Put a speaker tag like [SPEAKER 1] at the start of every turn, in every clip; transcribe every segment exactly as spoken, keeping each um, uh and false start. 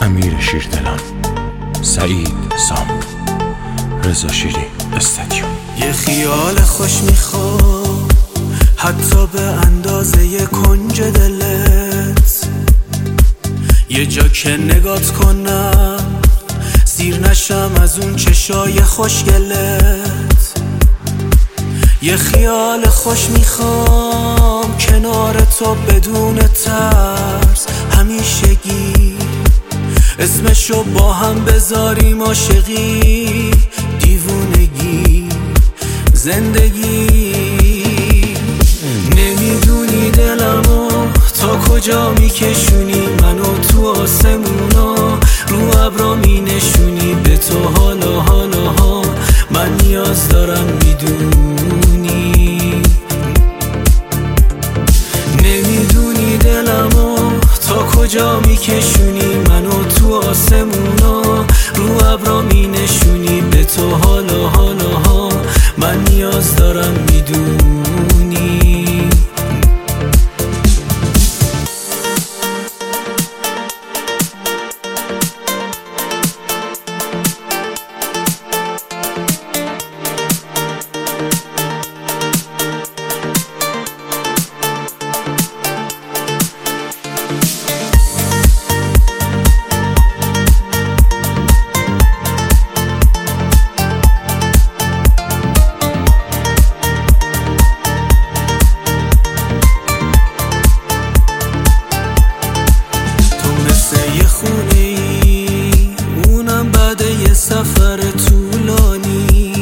[SPEAKER 1] امیر شیردلان، سعید سام، رضا شیری استدیو.
[SPEAKER 2] یه خیال خوش میخوام حتی به اندازه یه کنج دلت، یه جا که نگات کنم سیر نشم از اون چشای خوشگلت. یه خیال خوش میخوام کنار تو بدون ترس همیشگی، اسمشو با هم بذاریم عاشقی، دیوونگی، زندگی. نمیدونی دلمو تا کجا میکشونی، منو تو آسمونا رو ابرا مینشونی. به تو حالا حالا ها من نیاز دارم میدونی. نمیدونی دلمو تا کجا میکشونی، منو تو آسمونا رو ابرا مینشونی. به تو حالا حالا ها من نیاز دارم میدونی. سفر طولانی،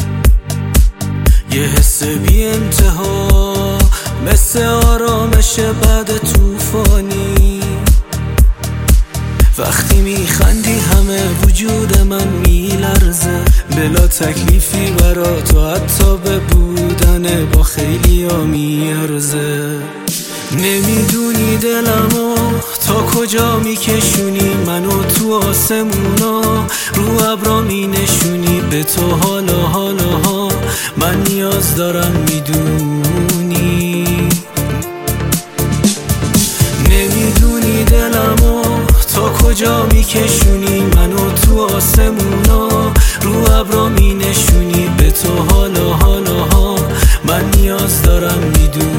[SPEAKER 2] یه حس بی انتها مثل آرامش بعد طوفانی. وقتی میخندی همه وجود من میلرزه، بلا تکلیفی برا تو حتی به بودن با خیلی ها میارزه. نمیدونی دلمو تا کجا میکشونی، منو تو آسمونا رو ابرا مینشونی. به تو حالا حالا ها من نیاز دارم میدونی. نمیدونی دلمو تا کجا میکشونی، منو تو آسمونا رو ابرا مینشونی. به تو حالا حالا ها من نیاز دارم میدونی.